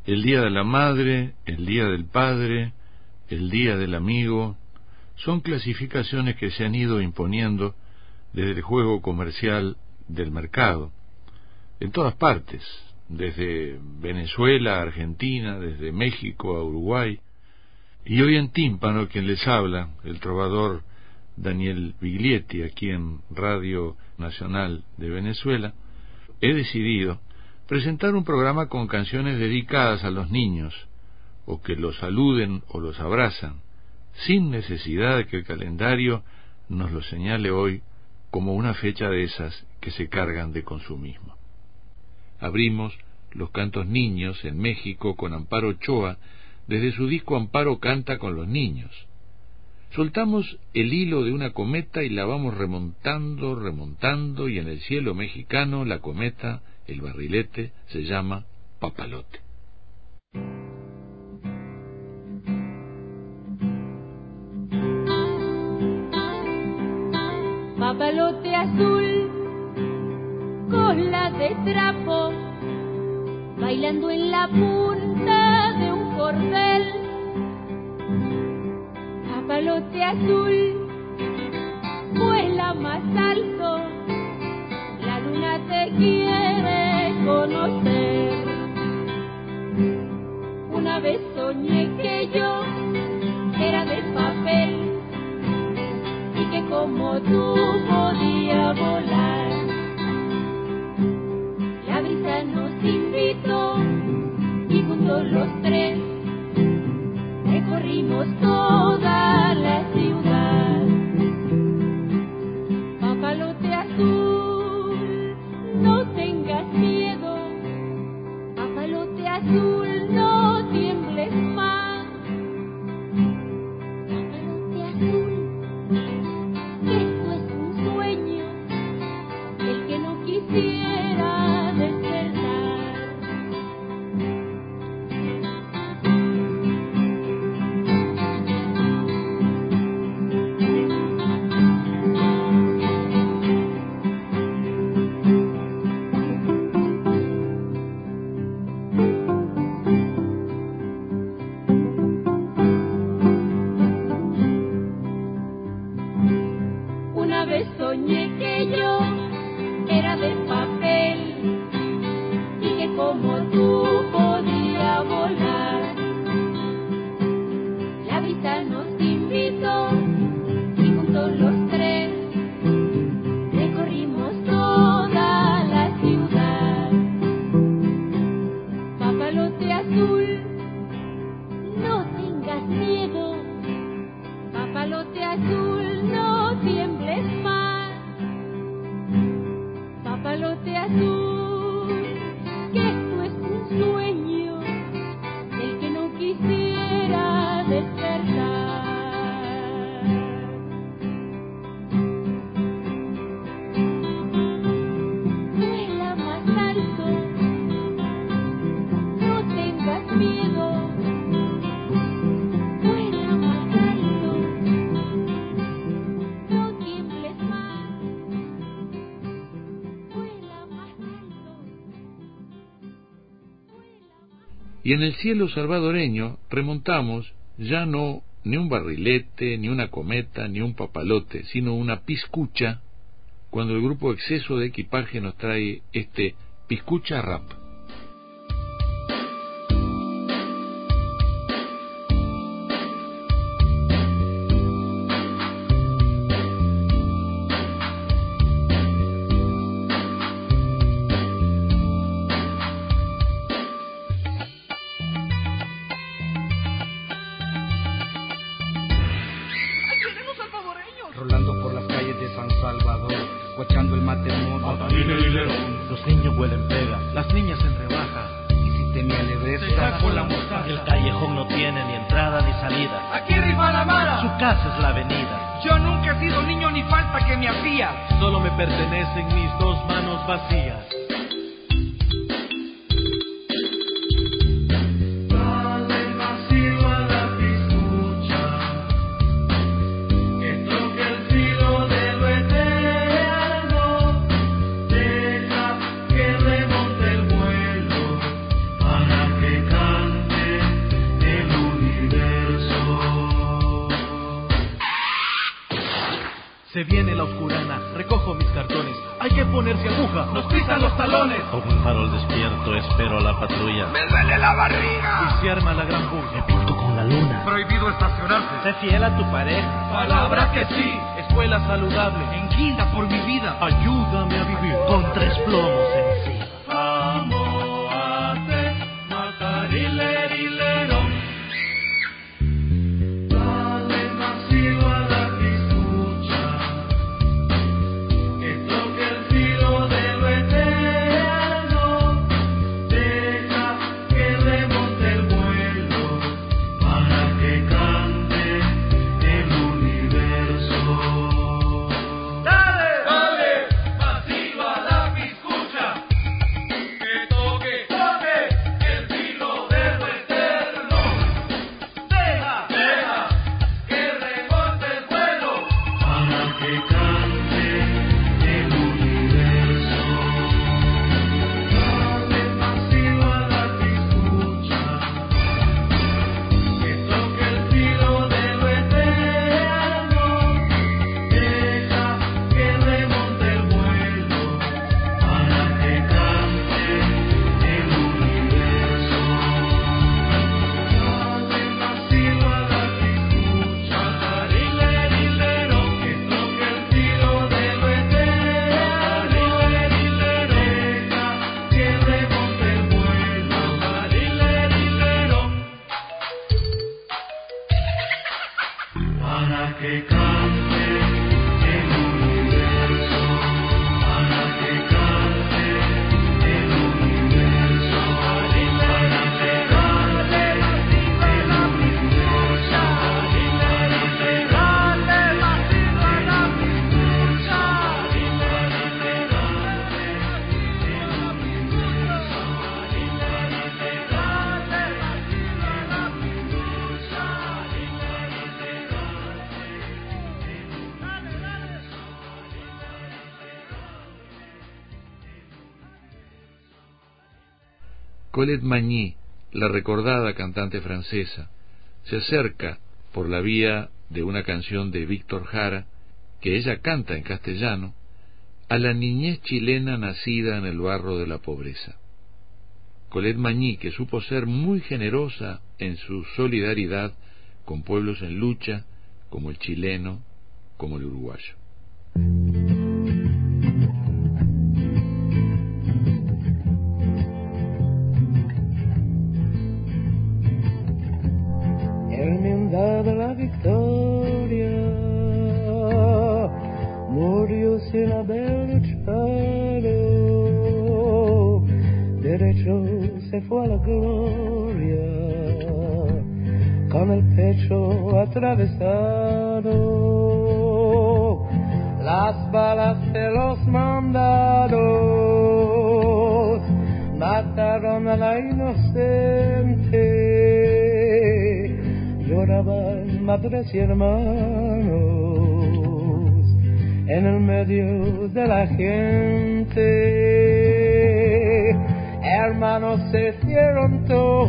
el Día de la Madre, el Día del Padre, el Día del Amigo, son clasificaciones que se han ido imponiendo desde el juego comercial del mercado, en todas partes, desde Venezuela a Argentina, desde México a Uruguay, y hoy en Tímpano quien les habla, el trovador Daniel Biglietti, aquí en Radio Nacional de Venezuela, he decidido presentar un programa con canciones dedicadas a los niños, o que los saluden o los abrazan, sin necesidad de que el calendario nos lo señale hoy como una fecha de esas que se cargan de consumismo. Abrimos los cantos niños en México con Amparo Ochoa, desde su disco Amparo canta con los niños. Soltamos el hilo de una cometa y la vamos remontando, y en el cielo mexicano la cometa, el barrilete, se llama Papalote. Papalote azul, cola de trapo, bailando en la punta de un cordel. Papalote azul, vuela más alto, la luna te quiere conocer. Una vez soñé que yo era de papel y que como tú podía volar. La brisa nos invitó y juntos los tres recorrimos toda la ciudad. Papalote azul, no tengas miedo. Papalote azul, no tiembles más. Papalote azul, esto es un sueño, el que no quisiera despertar. Una vez soñé que yo era de papel y que como tú podía volar. La brisa nos invitó y juntos los tres recorrimos toda la ciudad. Papalote azul, no tengas miedo. Papalote azul, no tiembles más. Papalote azul, que esto es un sueño del que no quisiera despertar. Vuela más alto, no tengas miedo. Vuela más alto, no tiembles más. Vuela más alto, vuela más. Y en el cielo salvadoreño remontamos ya no ni un barrilete, ni una cometa, ni un papalote, sino una piscucha, cuando el grupo Exceso de Equipaje nos trae este Piscucha Rap. Rolando por las calles de San Salvador, guachando el matrimonio. Matarine y León. Los niños huelen pega, las niñas en rebaja. Y si tenía lebreza, Se sacó la mostaza. El callejón no tiene ni entrada ni salida. Aquí rima la Su mala. casa es la avenida. Yo nunca he sido niño ni falta que me hacía. Solo me pertenecen mis dos manos vacías. Deja que remonte el vuelo para que caiga. Se viene la oscurana, recojo mis cartones. Hay que ponerse aguja, nos pisan los talones. Como un farol despierto, espero a la patrulla. ¡Me duele la barriga! Y se arma la gran bulla. Me pinto con la luna. Prohibido estacionarse. Sé fiel a tu pareja. Palabra que sí. Escuela saludable. En guinda por mi vida. Ayúdame a vivir Con 3 plomos encima. Colette Magny, la recordada cantante francesa, se acerca por la vía de una canción de Víctor Jara, que ella canta en castellano, a la niñez chilena nacida en el barro de la pobreza. Colette Magny, que supo ser muy generosa en su solidaridad con pueblos en lucha, como el chileno, como el uruguayo. Hermandad de la victoria, murió sin haber luchado, derecho se fue a la gloria, con el pecho atravesado, las balas de los mandados mataron a la inocente. Lloraban madres y hermanos en el medio de la gente. Hermanos se hicieron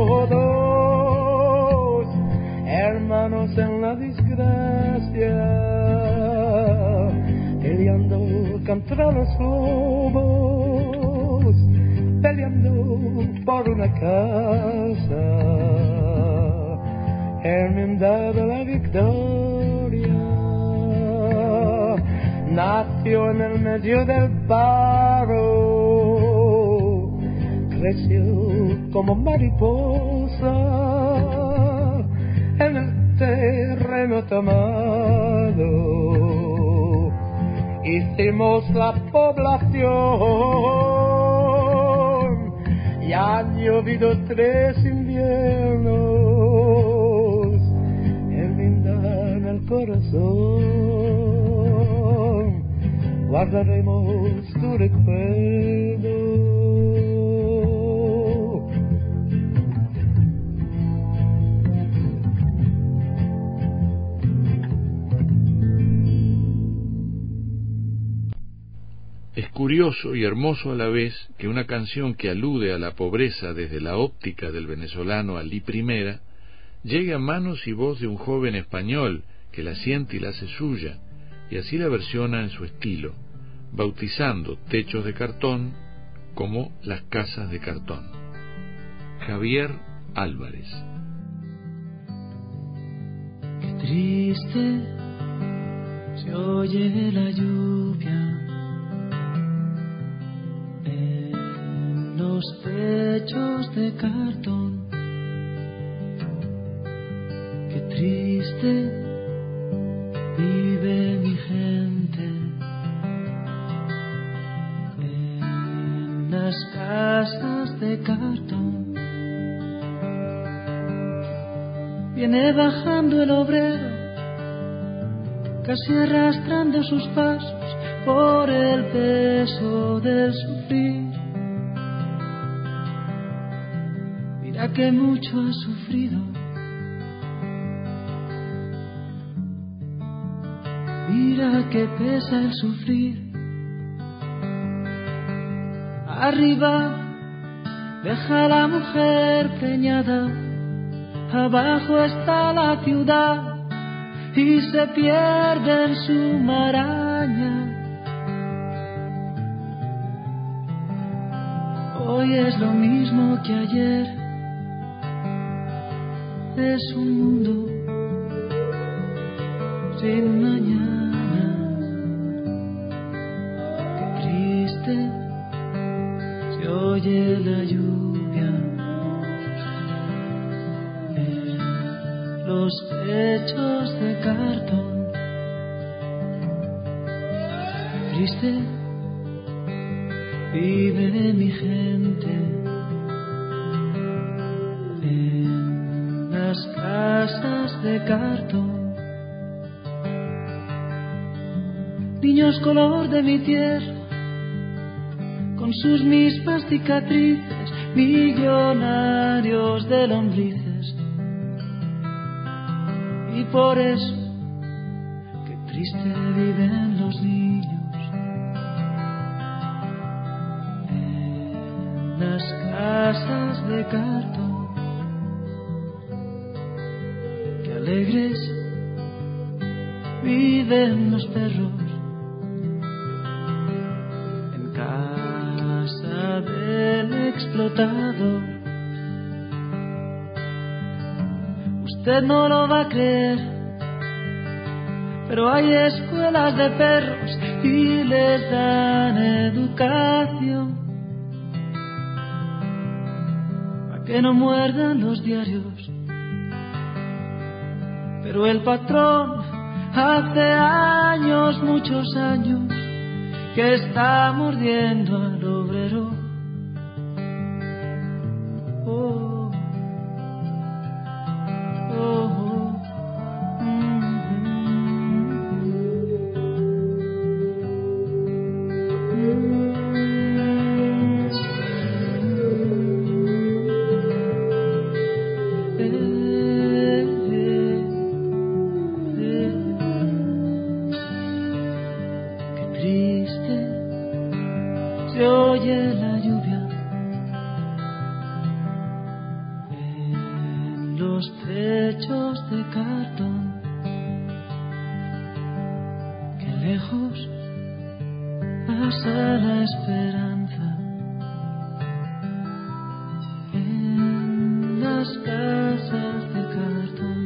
todos, hermanos en la desgracia, peleando contra los lobos, peleando por una casa. Hermandad de la victoria nació en el medio del barro, creció como mariposa en el terreno tomado. Hicimos la población y han llovido 3 inviernos. Corazón, guardaremos tu recuerdo. Es curioso y hermoso a la vez que una canción que alude a la pobreza desde la óptica del venezolano Alí I llegue a manos y voz de un joven español que la siente y la hace suya, y así la versiona en su estilo, bautizando techos de cartón como las casas de cartón. Javier Álvarez. Qué triste se oye la lluvia en los techos de cartón. Qué triste vive mi gente en las casas de cartón. Viene bajando el obrero, casi arrastrando sus pasos por el peso del sufrir. Mira que mucho ha sufrido, mira que pesa el sufrir. Arriba deja a la mujer preñada, abajo está la ciudad y se pierde en su maraña. Hoy es lo mismo que ayer, es un mundo sin mañana. Qué triste se oye la lluvia en los techos de cartón. Triste vive mi gente en las casas de cartón. Niños color de mi tierra, con sus mismas cicatrices, millonarios de lombrices. Y por eso, qué triste viven los niños en las casas de cartón. Qué alegres viven los perros en casa del explotador. Usted no lo va a creer, pero hay escuelas de perros y les dan educación para que no muerdan los diarios. Pero el patrón hace años, muchos años, que está mordiendo al obrero. Oh, oh, oh. Qué triste se oye la lluvia en los techos de cartón. Qué lejos pasa la esperanza en las casas de cartón.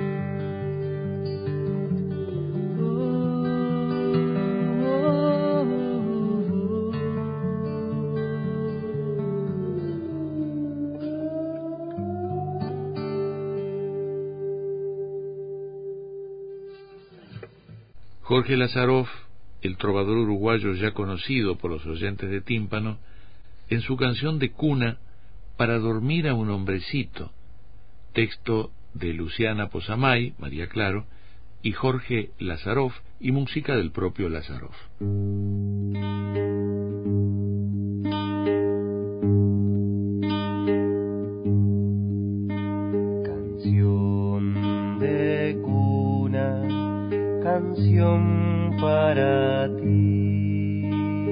Jorge Lazaroff, el trovador uruguayo ya conocido por los oyentes de Tímpano, en su canción de cuna Para dormir a un hombrecito, texto de Luciana Posamay, María Claro, y Jorge Lazaroff, y música del propio Lazaroff. Canción de cuna, canción para ti.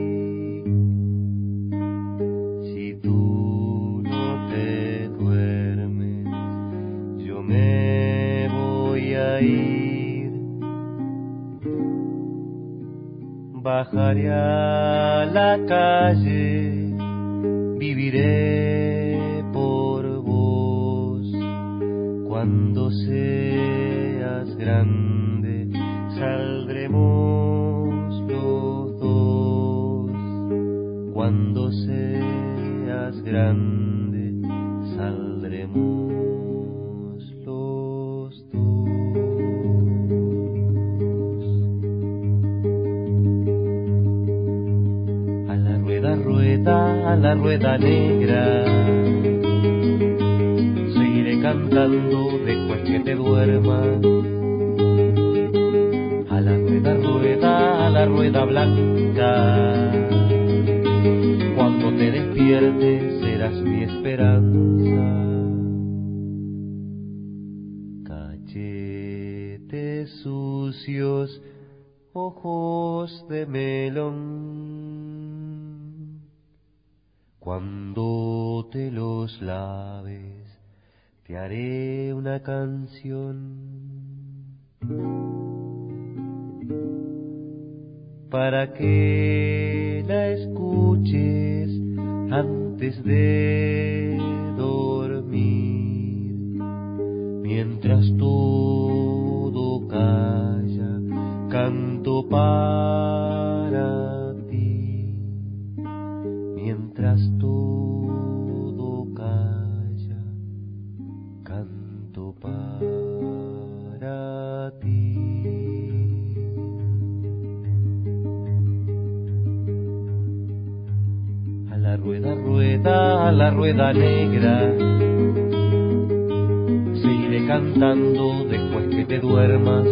Si tú no te duermes, yo me voy a ir bajaré a la calle, viviré por vos. Cuando seas grande, saldremos los dos. Cuando seas grande, saldremos los dos. A la rueda negra, seguiré cantando después que te duermas. A la rueda blanca, cuando te despiertes serás mi esperanza. Cachetes sucios, ojos de melón, cuando te los laves te haré una canción para que la escuches antes de dormir. Mientras todo calla, canto para ti. Mientras todo calla, canto para ti. A la rueda negra, seguiré cantando después que te duermas.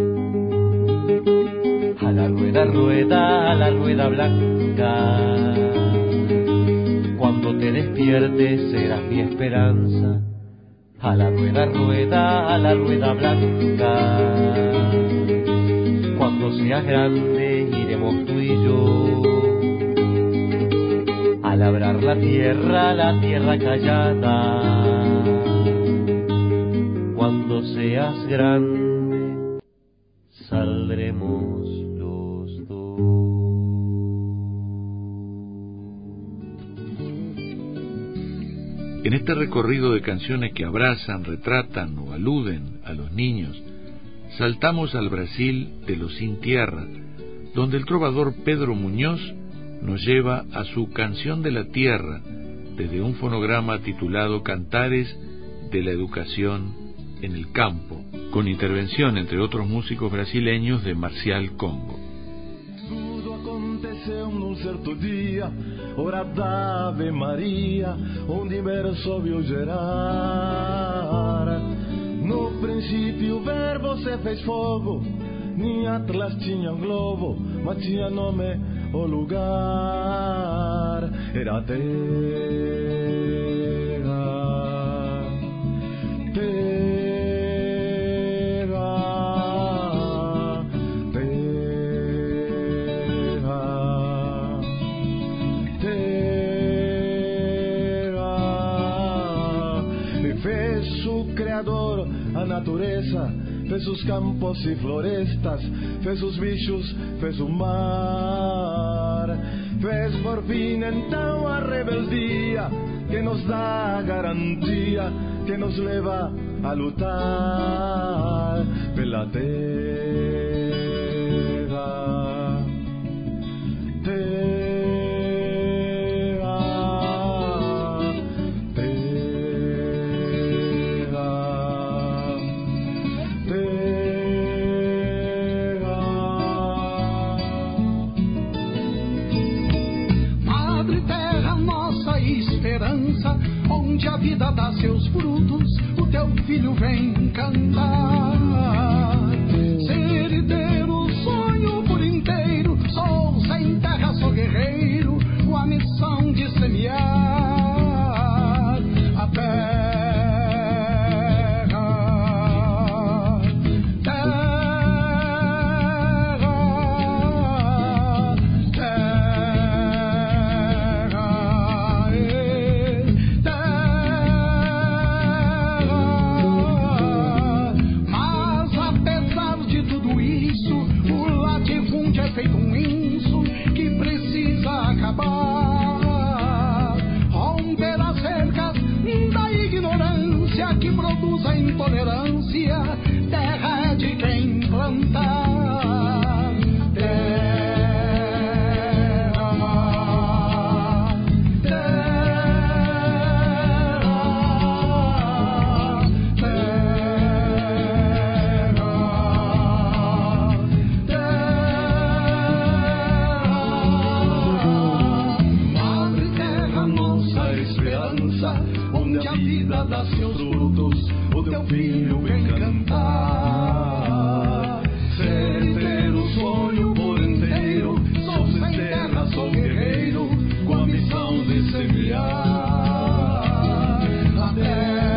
A la rueda blanca, cuando te despiertes serás mi esperanza. A la rueda blanca, cuando seas grande iremos tú y yo a labrar la tierra callada. Cuando seas grande, saldremos los dos. En este recorrido de canciones que abrazan, retratan o aluden a los niños, saltamos al Brasil de los sin tierra, donde el trovador Pedro Muñoz nos lleva a su Canción de la Tierra, desde un fonograma titulado Cantares de la Educación en el Campo, con intervención, entre otros músicos brasileños, de Marcial Congo. Tudo aconteceu num certo dia, hora da Ave Maria, onde verso ouviu gerar. No princípio o verbo se fez fogo, nem Atlas tinha globo, mas tinha nome o lugar. Era terra, terra, terra, terra. E fez o Criador a natureza, fez os campos e florestas, fez os bichos, fez o mar, fez por fim então a rebeldia que nos dá garantia, que nos leva a lutar pela terra, terra, onde a vida dá seus frutos, o teu filho vem cantar. Ser e ter o sonho por inteiro, sou sem terra, sou guerreiro, com a missão de semear a terra. que produz a intolerância, terra é de quem plantar. Onde a vida dá seus frutos, o teu filho vem cantar. Ser e ter o sonho por inteiro, sou sem terra, sou guerreiro, com a missão de semear a terra.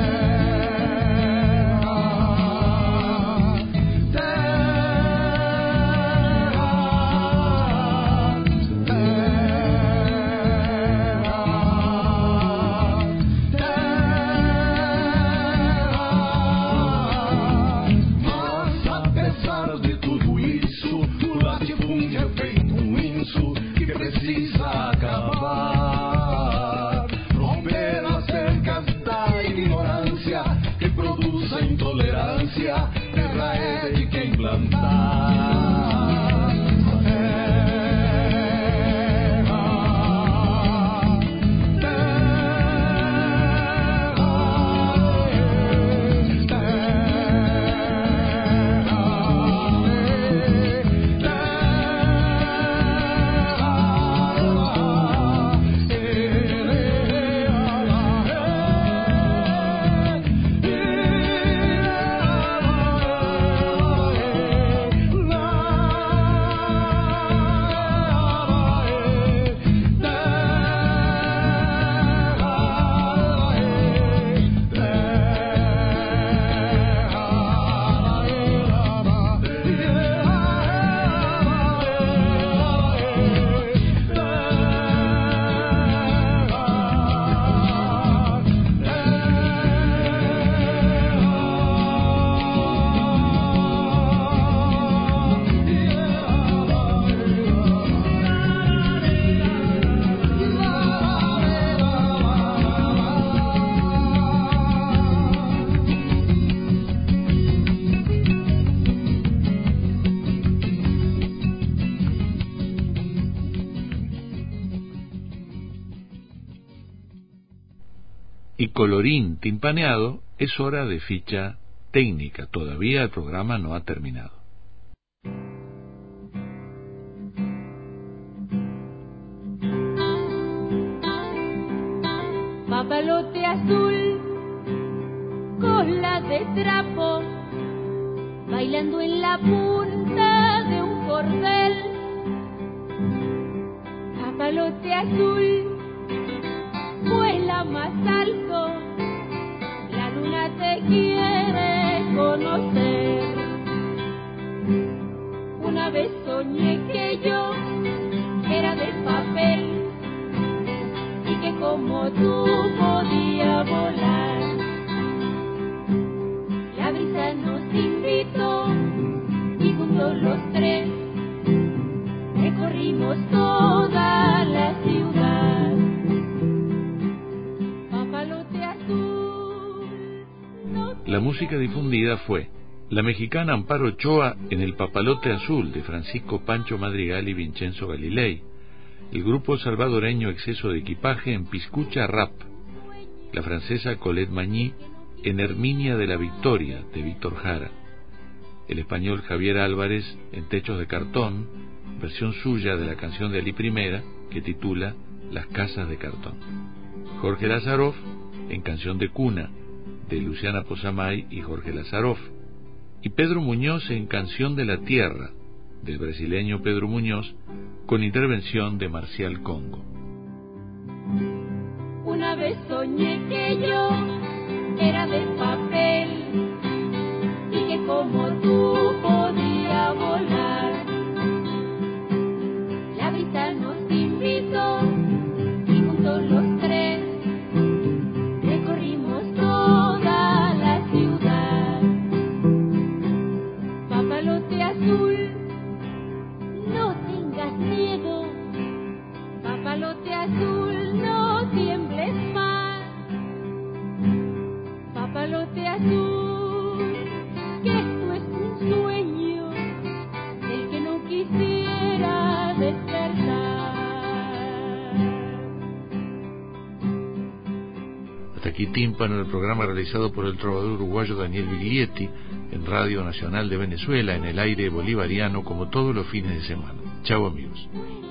Terra é de quem plantar. Y colorín timpaneado, es hora de ficha técnica. Todavía el programa no ha terminado. Papalote azul, cola de trapo, bailando en la punta de un cordel. Papalote azul, vuela más alto, la luna te quiere conocer. Una vez soñé que yo era de papel y que como tú podía volar. La brisa nos invitó y juntos los tres recorrimos toda la ciudad. Papalote azul. La música difundida fue la mexicana Amparo Ochoa en El Papalote Azul de Francisco Pancho Madrigal y Vincenzo Galilei, el grupo salvadoreño Exceso de Equipaje en Piscucha Rap, la francesa Colette Magny en Herminia de la Victoria de Víctor Jara, el español Javier Álvarez en Techos de Cartón, versión suya de la canción de Ali Primera que titula Las Casas de Cartón, Jorge Lazaroff en Canción de Cuna de Luciana Posamay y Jorge Lazaroff, y Pedro Muñoz en Canción de la Tierra del brasileño Pedro Muñoz con intervención de Marcial Congo. Una vez soñé que yo era de papel y que como tú podía volar. La brisa nos invitó y juntos los tres recorrimos toda la ciudad. Papalote azul, no tengas miedo. Papalote azul, no tiembles más. Papalote y tímpano, el programa realizado por el trovador uruguayo Daniel Biglietti en Radio Nacional de Venezuela, en el aire bolivariano, como todos los fines de semana. Chau, amigos.